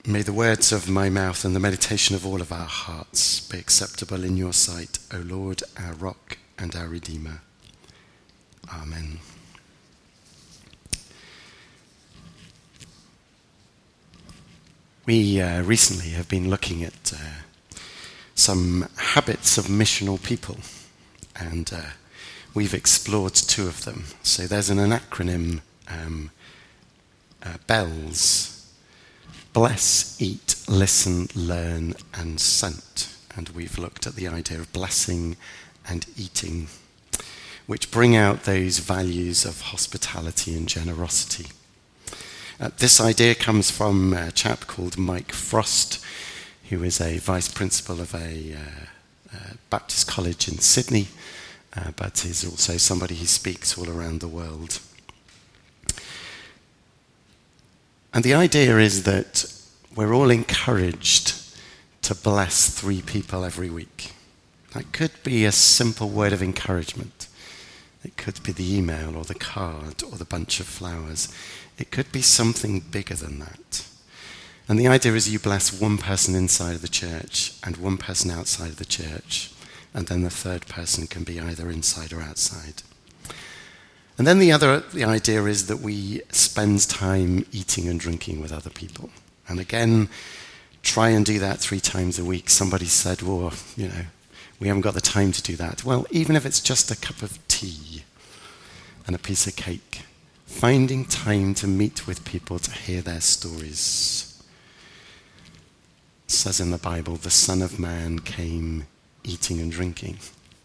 May the words of my mouth and the meditation of all of our hearts be acceptable in your sight, O Lord, our rock and our Redeemer. Amen. We recently have been looking at some habits of missional people, and we've explored two of them. So there's an acronym, BELLS. Bless, eat, listen, learn, and sent. And we've looked at the idea of blessing and eating, which bring out those values of hospitality and generosity. This idea comes from a chap called Mike Frost, who is a vice principal of a Baptist college in Sydney, but is also somebody who speaks all around the world. And the idea is that we're all encouraged to bless 3 people every week. That could be a simple word of encouragement. It could be the email or the card or the bunch of flowers. It could be something bigger than that. And the idea is you bless one person inside of the church and one person outside of the church, and then the third person can be either inside or outside. And then the idea is that we spend time eating and drinking with other people. And again, try and do that 3 times a week. Somebody said, well, we haven't got the time to do that. Well, even if it's just a cup of tea and a piece of cake, finding time to meet with people to hear their stories. It says in the Bible, the Son of Man came eating and drinking.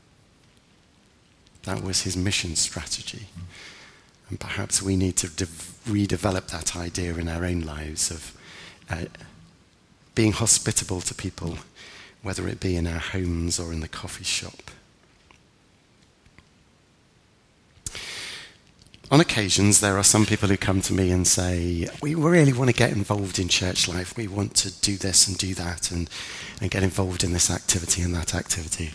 That was his mission strategy. And perhaps we need to redevelop that idea in our own lives of being hospitable to people, whether it be in our homes or in the coffee shop. On occasions, there are some people who come to me and say, we really want to get involved in church life. We want to do this and do that and get involved in this activity and that activity.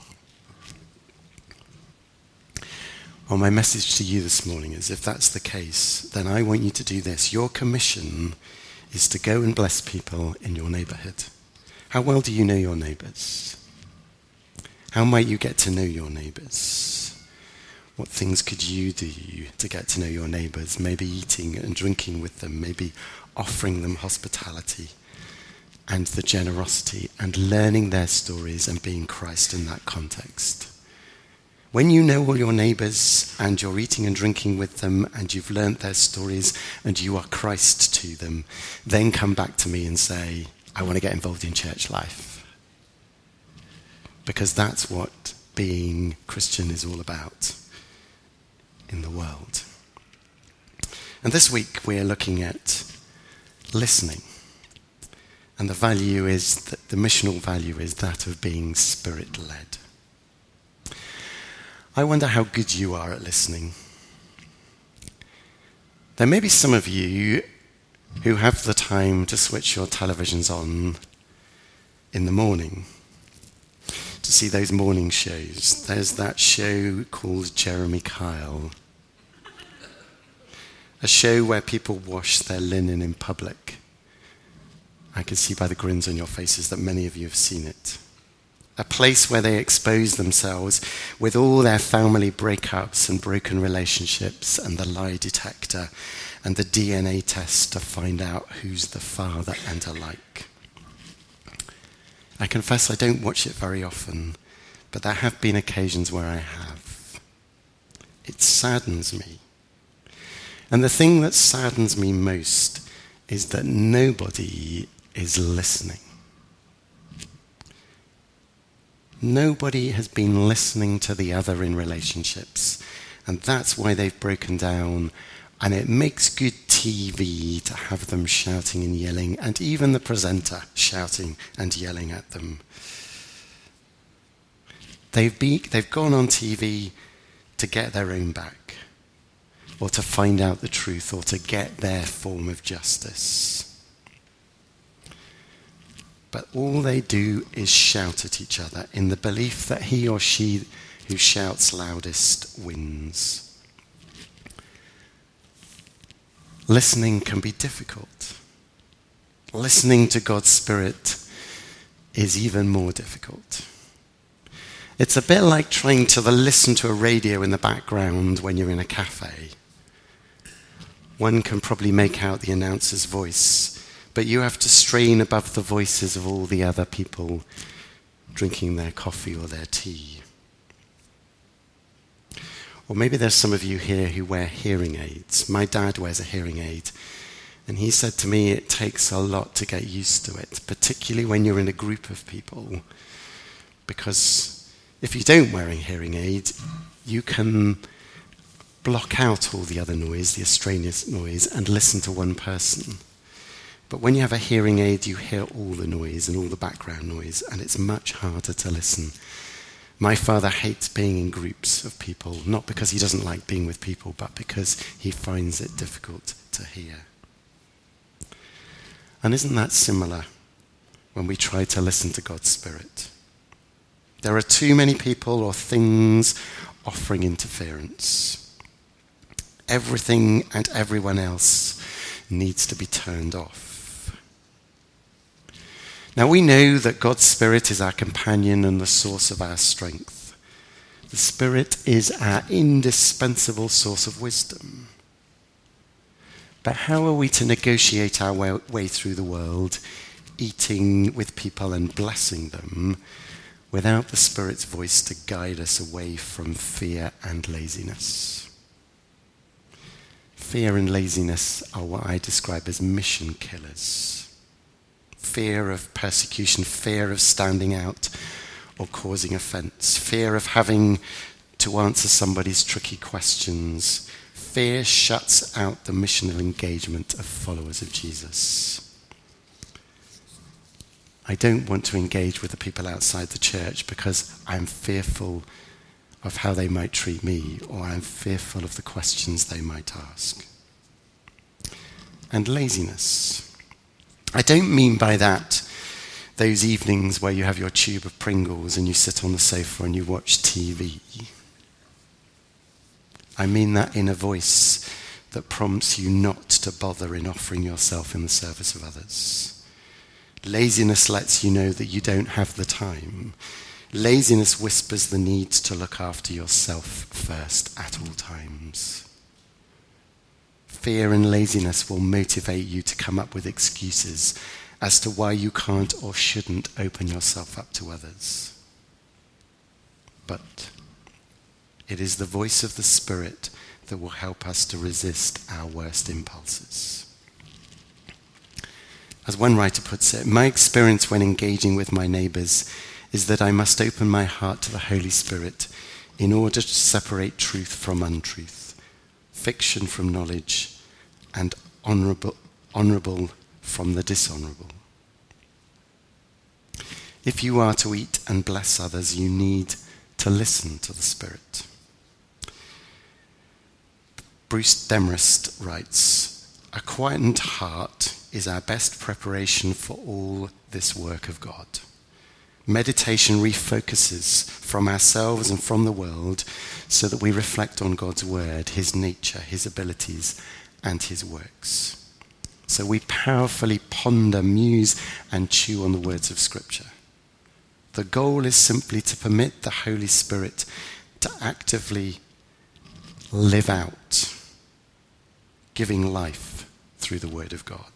Well, my message to you this morning is, if that's the case, then I want you to do this. Your commission is to go and bless people in your neighbourhood. How well do you know your neighbours? How might you get to know your neighbours? What things could you do to get to know your neighbours? Maybe eating and drinking with them, maybe offering them hospitality and the generosity and learning their stories and being Christ in that context. When you know all your neighbours and you're eating and drinking with them and you've learnt their stories and you are Christ to them, then come back to me and say, I want to get involved in church life. Because that's what being Christian is all about in the world. And this week we're looking at listening. And the value is, that the missional value is that of being Spirit-led. I wonder how good you are at listening. There may be some of you who have the time to switch your televisions on in the morning to see those morning shows. There's that show called Jeremy Kyle, a show where people wash their linen in public. I can see by the grins on your faces that many of you have seen it. A place where they expose themselves with all their family breakups and broken relationships and the lie detector and the DNA test to find out who's the father and alike. I confess I don't watch it very often, but there have been occasions where I have. It saddens me. And the thing that saddens me most is that nobody is listening. Nobody has been listening to the other in relationships, and that's why they've broken down, and it makes good TV to have them shouting and yelling, and even the presenter shouting and yelling at them. They've gone on TV to get their own back, or to find out the truth, or to get their form of justice. But all they do is shout at each other in the belief that he or she who shouts loudest wins. Listening can be difficult. listening to God's Spirit is even more difficult. It's a bit like trying to listen to a radio in the background when you're in a cafe. One can probably make out the announcer's voice, but you have to strain above the voices of all the other people drinking their coffee or their tea. Or maybe there's some of you here who wear hearing aids. My dad wears a hearing aid, and he said to me it takes a lot to get used to it, particularly when you're in a group of people, because if you don't wear a hearing aid, you can block out all the other noise, the extraneous noise, and listen to one person. But when you have a hearing aid, you hear all the noise and all the background noise, and it's much harder to listen. My father hates being in groups of people, not because he doesn't like being with people, but because he finds it difficult to hear. And isn't that similar when we try to listen to God's Spirit? There are too many people or things offering interference. Everything and everyone else needs to be turned off. Now we know that God's Spirit is our companion and the source of our strength. The Spirit is our indispensable source of wisdom. But how are we to negotiate our way through the world, eating with people and blessing them, without the Spirit's voice to guide us away from fear and laziness? Fear and laziness are what I describe as mission killers. Fear of persecution, fear of standing out or causing offense, fear of having to answer somebody's tricky questions. Fear shuts out the missional engagement of followers of Jesus. I don't want to engage with the people outside the church because I'm fearful of how they might treat me, or I'm fearful of the questions they might ask. And laziness. I don't mean by that those evenings where you have your tube of Pringles and you sit on the sofa and you watch TV. I mean that inner voice that prompts you not to bother in offering yourself in the service of others. Laziness lets you know that you don't have the time. Laziness whispers the need to look after yourself first at all times. Fear and laziness will motivate you to come up with excuses as to why you can't or shouldn't open yourself up to others. But it is the voice of the Spirit that will help us to resist our worst impulses. As one writer puts it, my experience when engaging with my neighbours is that I must open my heart to the Holy Spirit in order to separate truth from untruth, fiction from knowledge, and honourable from the dishonourable. If you are to eat and bless others, you need to listen to the Spirit. Bruce Demarest writes, "A quietened heart is our best preparation for all this work of God. Meditation refocuses from ourselves and from the world so that we reflect on God's word, his nature, his abilities, and his works. So we powerfully ponder, muse, and chew on the words of Scripture. The goal is simply to permit the Holy Spirit to actively live out, giving life through the word of God.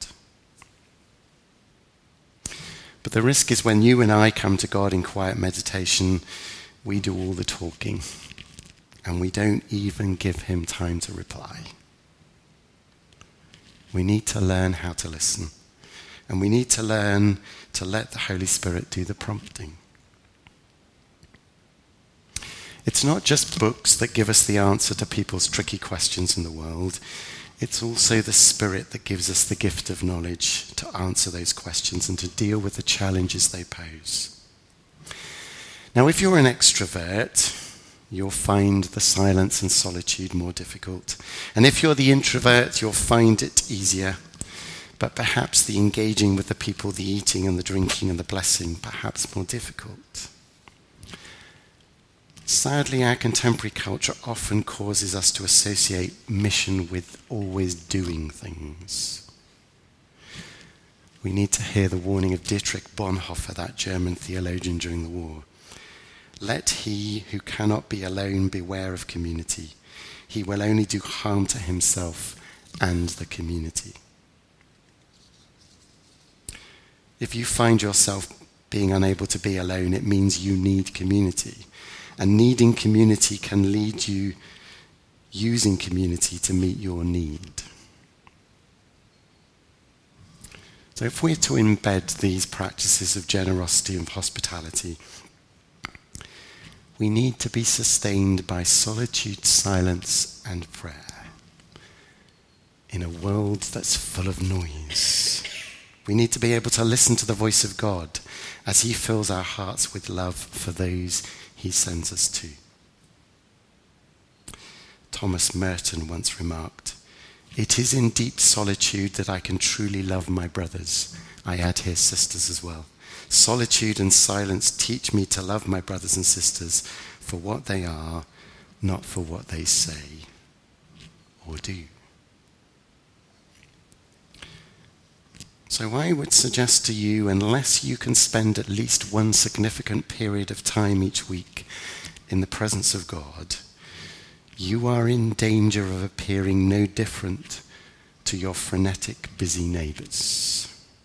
But the risk is when you and I come to God in quiet meditation, we do all the talking, and we don't even give him time to reply. We need to learn how to listen, and we need to learn to let the Holy Spirit do the prompting. It's not just books that give us the answer to people's tricky questions in the world. It's also the Spirit that gives us the gift of knowledge to answer those questions and to deal with the challenges they pose. Now, if you're an extrovert, you'll find the silence and solitude more difficult. And if you're the introvert, you'll find it easier. But perhaps the engaging with the people, the eating and the drinking and the blessing, perhaps more difficult. Sadly, our contemporary culture often causes us to associate mission with always doing things. We need to hear the warning of Dietrich Bonhoeffer, that German theologian during the war. Let he who cannot be alone beware of community. He will only do harm to himself and the community. If you find yourself being unable to be alone, it means you need community. And needing community can lead you using community to meet your need. So if we're to embed these practices of generosity and hospitality, we need to be sustained by solitude, silence, and prayer in a world that's full of noise. We need to be able to listen to the voice of God as he fills our hearts with love for those he sends us to. Thomas Merton once remarked, "It is in deep solitude that I can truly love my brothers." I add here sisters as well. Solitude and silence teach me to love my brothers and sisters for what they are, not for what they say or do. So I would suggest to you, unless you can spend at least one significant period of time each week in the presence of God, you are in danger of appearing no different to your frenetic, busy neighbours.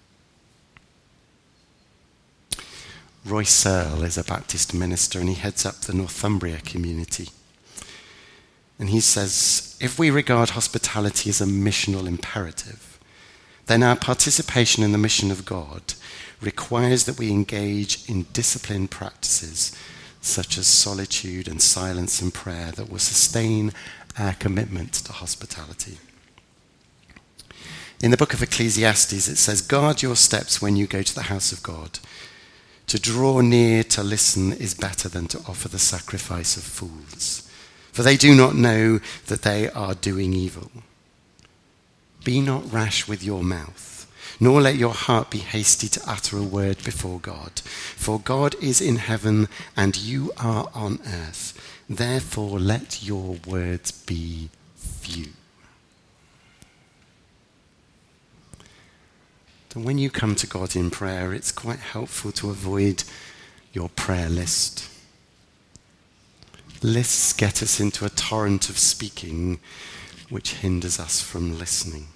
Roy Searle is a Baptist minister and he heads up the Northumbria community. And he says, if we regard hospitality as a missional imperative, then our participation in the mission of God requires that we engage in disciplined practices such as solitude and silence and prayer that will sustain our commitment to hospitality. In the book of Ecclesiastes, it says, guard your steps when you go to the house of God. To draw near to listen is better than to offer the sacrifice of fools, for they do not know that they are doing evil. Be not rash with your mouth, nor let your heart be hasty to utter a word before God. For God is in heaven and you are on earth. Therefore let your words be few. And when you come to God in prayer, it's quite helpful to avoid your prayer list. Lists get us into a torrent of speaking, which hinders us from listening.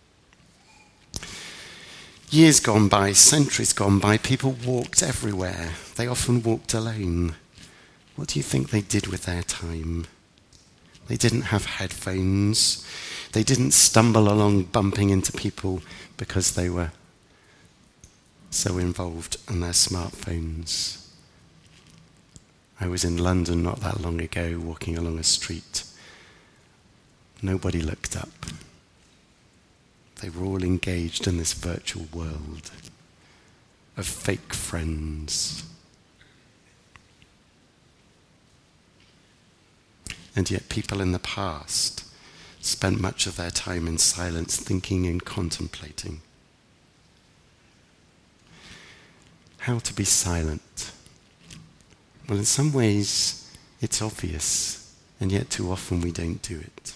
Years gone by, centuries gone by, people walked everywhere. They often walked alone. What do you think they did with their time? They didn't have headphones. They didn't stumble along bumping into people because they were so involved in their smartphones. I was in London not that long ago, walking along a street. Nobody looked up. They were all engaged in this virtual world of fake friends. And yet people in the past spent much of their time in silence, thinking and contemplating. How to be silent? Well, in some ways, it's obvious, and yet too often we don't do it.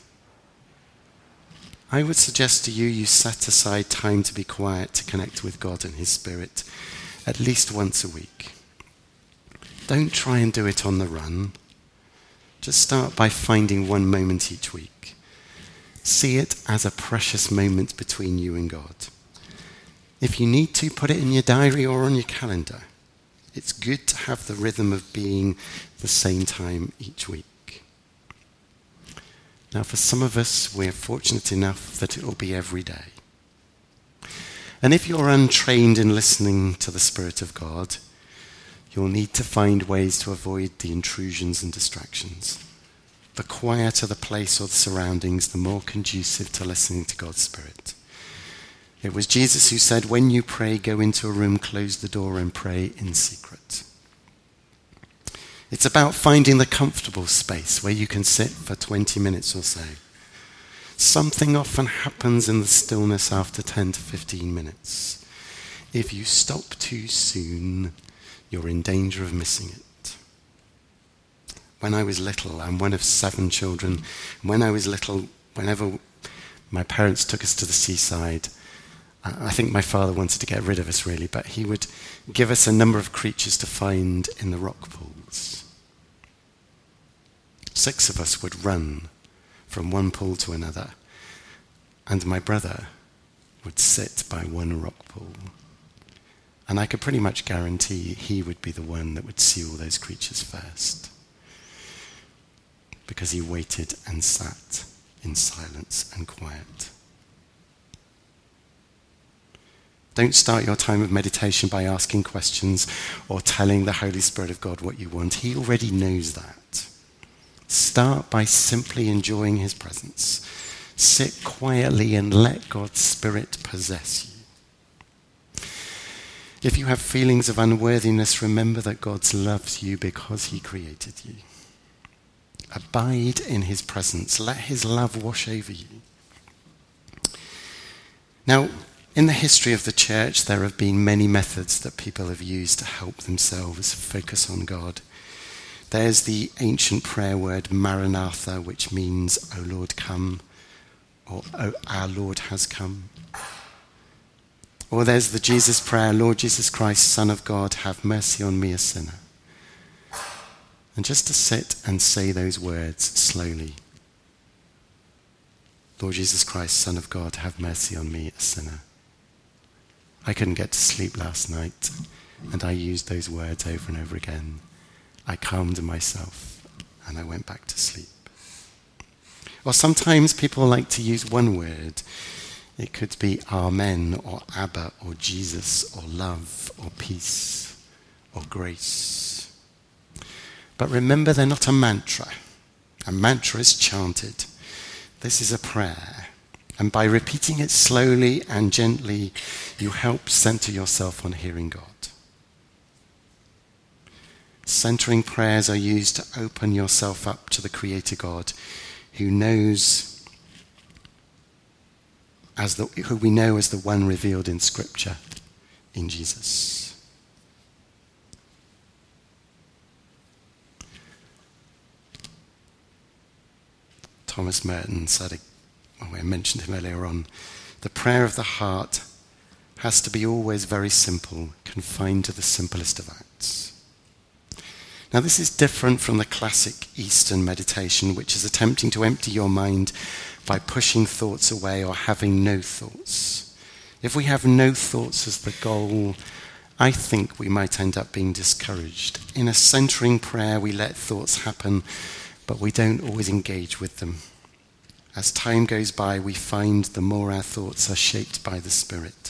I would suggest to you, you set aside time to be quiet, to connect with God and His Spirit, at least once a week. Don't try and do it on the run. Just start by finding one moment each week. See it as a precious moment between you and God. If you need to, put it in your diary or on your calendar. It's good to have the rhythm of being the same time each week. Now, for some of us, we're fortunate enough that it will be every day. And if you're untrained in listening to the Spirit of God, you'll need to find ways to avoid the intrusions and distractions. The quieter the place or the surroundings, the more conducive to listening to God's Spirit. It was Jesus who said, when you pray, go into a room, close the door and pray in secret. It's about finding the comfortable space where you can sit for 20 minutes or so. Something often happens in the stillness after 10 to 15 minutes. If you stop too soon, you're in danger of missing it. When I was little, I'm one of 7 children. When I was little, whenever my parents took us to the seaside, I think my father wanted to get rid of us really, but he would give us a number of creatures to find in the rock pools. 6 of us would run from one pool to another, and my brother would sit by one rock pool. And I could pretty much guarantee he would be the one that would see all those creatures first, because he waited and sat in silence and quiet. Don't start your time of meditation by asking questions or telling the Holy Spirit of God what you want. He already knows that. Start by simply enjoying his presence. Sit quietly and let God's Spirit possess you. If you have feelings of unworthiness, remember that God loves you because he created you. Abide in his presence. Let his love wash over you. Now, in the history of the church, there have been many methods that people have used to help themselves focus on God. There's the ancient prayer word Maranatha, which means, O Lord, come, or O our Lord has come. Or there's the Jesus prayer, Lord Jesus Christ, Son of God, have mercy on me, a sinner. And just to sit and say those words slowly. Lord Jesus Christ, Son of God, have mercy on me, a sinner. I couldn't get to sleep last night, and I used those words over and over again. I calmed myself, and I went back to sleep. Or sometimes people like to use one word. It could be Amen, or Abba, or Jesus, or love, or peace, or grace. But remember, they're not a mantra. A mantra is chanted. This is a prayer. And by repeating it slowly and gently, you help center yourself on hearing God. Centering prayers are used to open yourself up to the Creator God who knows, who we know as the one revealed in Scripture, in Jesus. Thomas Merton said, I mentioned him earlier on, the prayer of the heart has to be always very simple, confined to the simplest of acts. Now this is different from the classic Eastern meditation, which is attempting to empty your mind by pushing thoughts away or having no thoughts. If we have no thoughts as the goal, I think we might end up being discouraged. In a centering prayer, we let thoughts happen, but we don't always engage with them. As time goes by, we find the more our thoughts are shaped by the Spirit.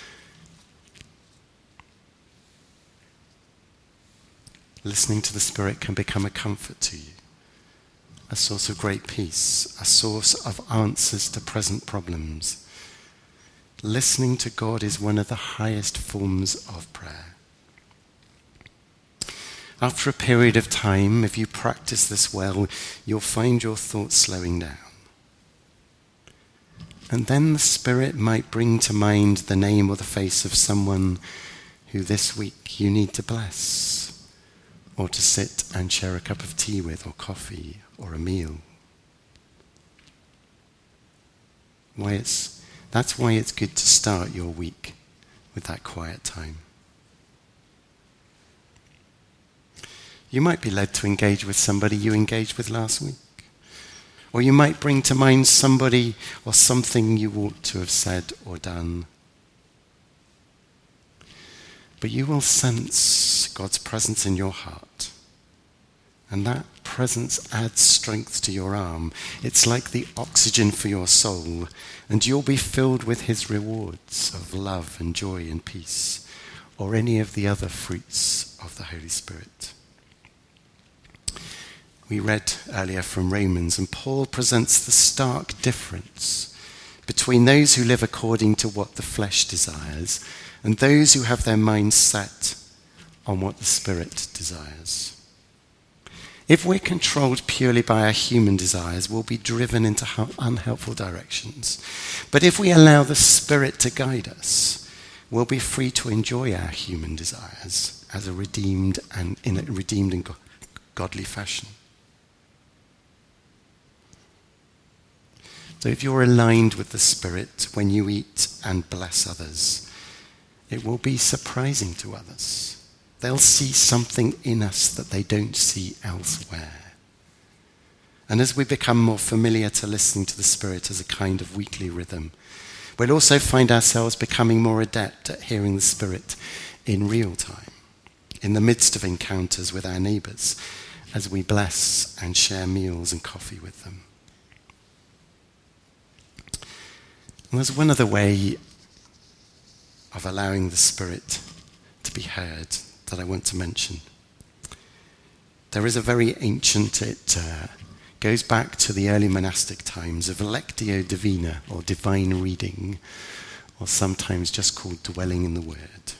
Listening to the Spirit can become a comfort to you, a source of great peace, a source of answers to present problems. Listening to God is one of the highest forms of prayer. After a period of time, if you practice this well, you'll find your thoughts slowing down. And then the Spirit might bring to mind the name or the face of someone who this week you need to bless, or to sit and share a cup of tea with, or coffee, or a meal. That's why it's good to start your week with that quiet time. You might be led to engage with somebody you engaged with last week. Or you might bring to mind somebody or something you ought to have said or done. But you will sense God's presence in your heart. And that presence adds strength to your arm. It's like the oxygen for your soul. And you'll be filled with his rewards of love and joy and peace, or any of the other fruits of the Holy Spirit. We read earlier from Romans, and Paul presents the stark difference between those who live according to what the flesh desires and those who have their minds set on what the Spirit desires. If we're controlled purely by our human desires, we'll be driven into unhelpful directions. But if we allow the Spirit to guide us, we'll be free to enjoy our human desires as in a redeemed and godly fashion. So if you're aligned with the Spirit when you eat and bless others, it will be surprising to others. They'll see something in us that they don't see elsewhere. And as we become more familiar to listening to the Spirit as a kind of weekly rhythm, we'll also find ourselves becoming more adept at hearing the Spirit in real time, in the midst of encounters with our neighbours, as we bless and share meals and coffee with them. And there's one other way of allowing the Spirit to be heard that I want to mention. There is a very ancient, it goes back to the early monastic times, of Lectio Divina, or divine reading, or sometimes just called dwelling in the Word.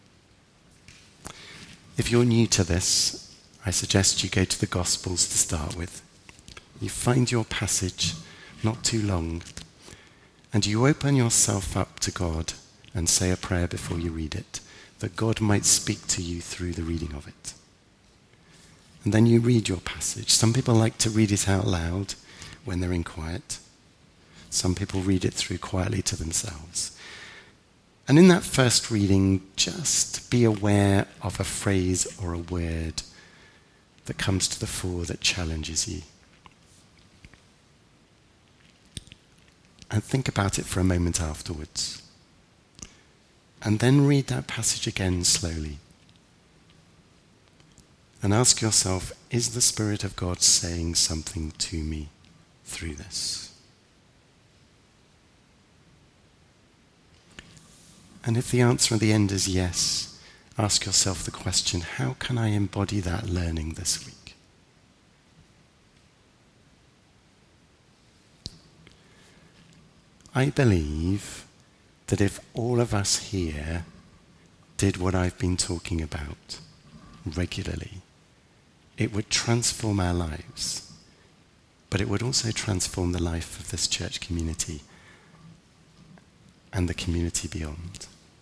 If you're new to this, I suggest you go to the Gospels to start with. You find your passage, not too long, and you open yourself up to God and say a prayer before you read it, that God might speak to you through the reading of it. And then you read your passage. Some people like to read it out loud when they're in quiet. Some people read it through quietly to themselves. And in that first reading, just be aware of a phrase or a word that comes to the fore that challenges you. And think about it for a moment afterwards. And then read that passage again slowly. And ask yourself, is the Spirit of God saying something to me through this? And if the answer at the end is yes, ask yourself the question, how can I embody that learning this week? I believe that if all of us here did what I've been talking about regularly, it would transform our lives, but it would also transform the life of this church community and the community beyond.